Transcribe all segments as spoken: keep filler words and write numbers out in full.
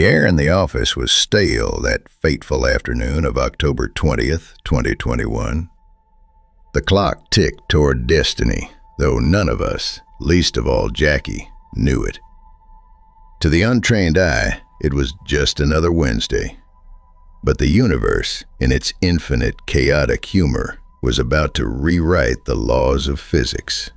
air in the office was stale that fateful afternoon of October twentieth, twenty twenty-one. The clock ticked toward destiny, though none of us, least of all Jackie, knew it. To the untrained eye, it was just another Wednesday. But the universe, in its infinite chaotic humor, was about to rewrite the laws of physics.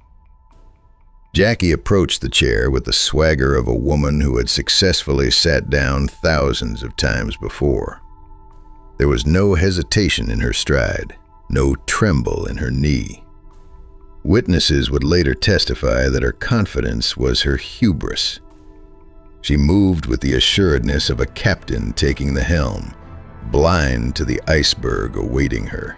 Jackie approached the chair with the swagger of a woman who had successfully sat down thousands of times before. There was no hesitation in her stride, no tremble in her knee. Witnesses would later testify that her confidence was her hubris. She moved with the assuredness of a captain taking the helm, blind to the iceberg awaiting her.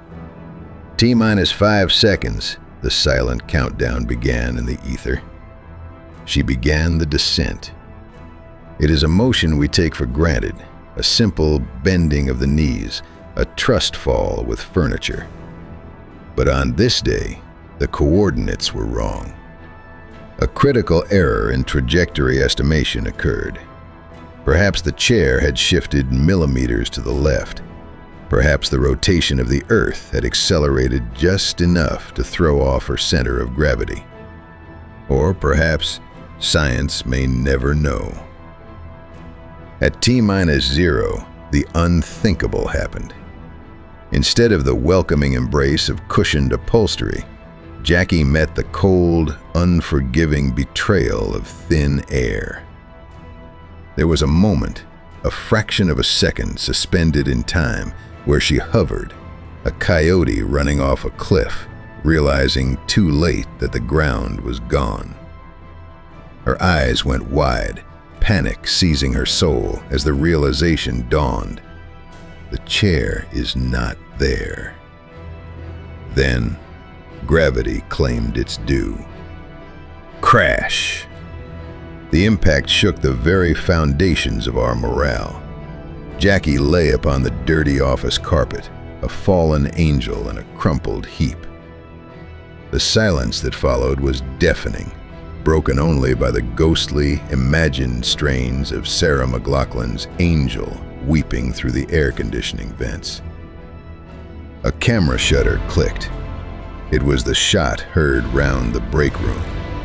T-minus five seconds, the silent countdown began in the ether. She began the descent. It is a motion we take for granted, a simple bending of the knees, a trust fall with furniture. But on this day, the coordinates were wrong. A critical error in trajectory estimation occurred. Perhaps the chair had shifted millimeters to the left. Perhaps the rotation of the Earth had accelerated just enough to throw off her center of gravity. Or perhaps science may never know. At T-minus zero, the unthinkable happened. Instead of the welcoming embrace of cushioned upholstery, Jackie met the cold, unforgiving betrayal of thin air. There was a moment, a fraction of a second suspended in time, where she hovered, a coyote running off a cliff, realizing too late that the ground was gone. Her eyes went wide, panic seizing her soul as the realization dawned. The chair is not there. Then, gravity claimed its due. Crash! The impact shook the very foundations of our morale. Jackie lay upon the dirty office carpet, a fallen angel in a crumpled heap. The silence that followed was deafening, broken only by the ghostly, imagined strains of Sarah McLachlan's Angel weeping through the air conditioning vents. A camera shutter clicked. It was the shot heard round the break room.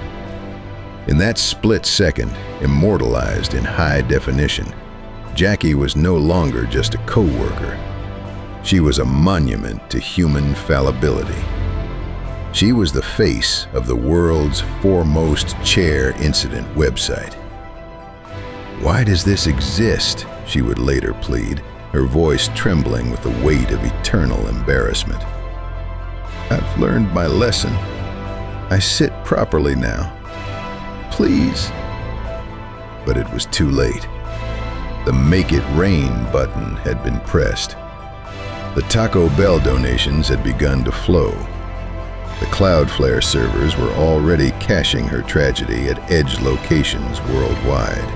In that split second, immortalized in high definition, Jackie was no longer just a co-worker. She was a monument to human fallibility. She was the face of the world's foremost chair incident website. "Why does this exist?" she would later plead, her voice trembling with the weight of eternal embarrassment. "I've learned my lesson. I sit properly now. Please." But it was too late. The Make It Rain button had been pressed. The Taco Bell donations had begun to flow. The Cloudflare servers were already caching her tragedy at edge locations worldwide.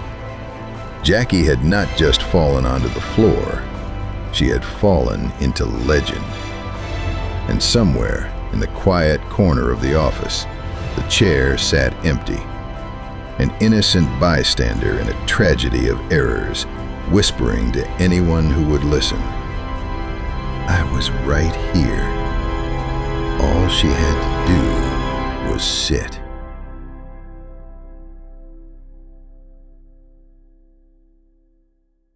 Jackie had not just fallen onto the floor, she had fallen into legend. And somewhere in the quiet corner of the office, the chair sat empty. An innocent bystander in a tragedy of errors, whispering to anyone who would listen, "I was right here." All she had to do was sit.